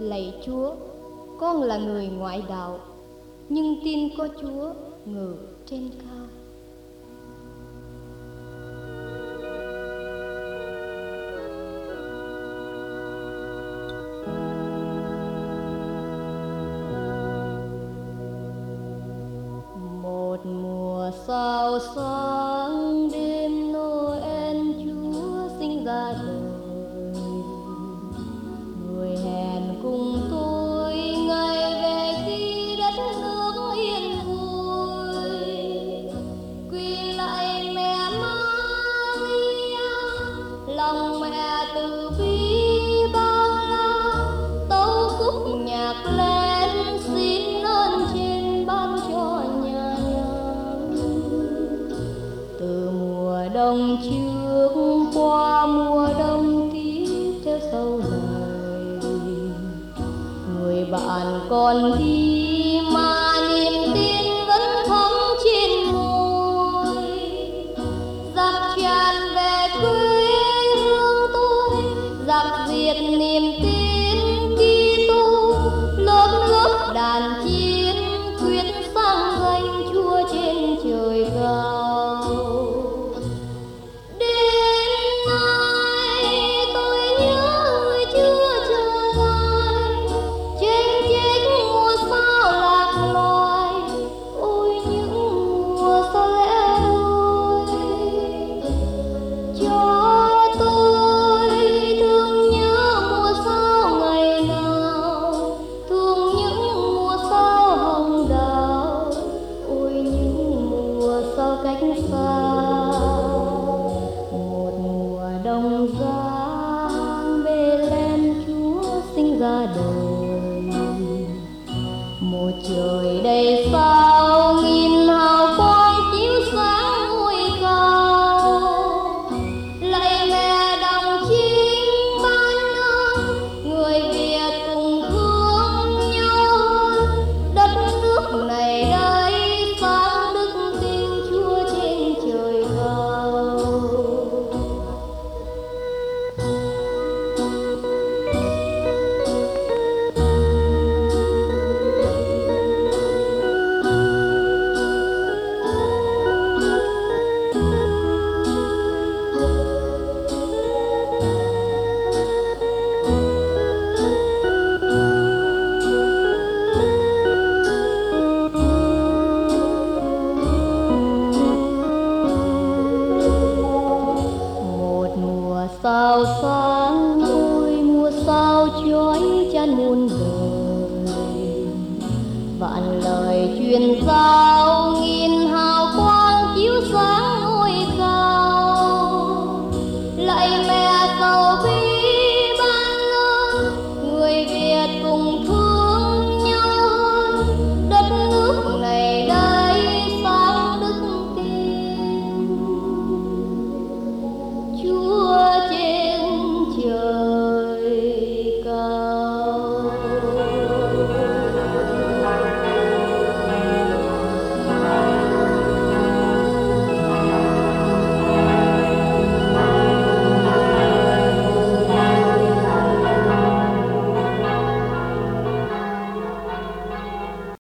Lạy Chúa, con là người ngoại đạo, nhưng tin có Chúa ngự trên cao. Một mùa sao sáng đêm Noel Chúa sinh ra đời, người hẹn cùng tôi ngày về khi đất nước yên vui. Quy lại mẹ Maria, lòng mẹ từ bi bao la, tấu khúc nhạc lên xin ơn trên ban cho nhà nhà. Từ mùa đông trước qua mùa đông tiếp theo sau này, người bạn còn đi mà niềm tin vẫn thắm trên môi. Giặc tràn về quê hương tôi, giặc diệt niềm tin Kitô. Lớp lớp đàn chiến quyết sang danh Chúa trên trời cao. Đến nay tôi nhớ người Chúa trở lại, trên chết mùa sao lạc loài. Ôi những mùa sao lẽ đôi, cho tôi thương nhớ mùa sao ngày nào, thương những mùa sao hồng đào. Ôi những mùa sao cách xa, một mùa đông giá Bethlehem Chúa sinh ra đời. Một trời đầy sao nghìn hào quang chiếu sáng ngôi cao. Lạy mẹ đồng chinh ban ơn, người Việt cùng thương nhau. Đất nước này đây sáng đức tin Chúa trên trời cao. Một mùa sao sáng ôi mùa sao chói chắn muôn đời, vạn lời truyền ra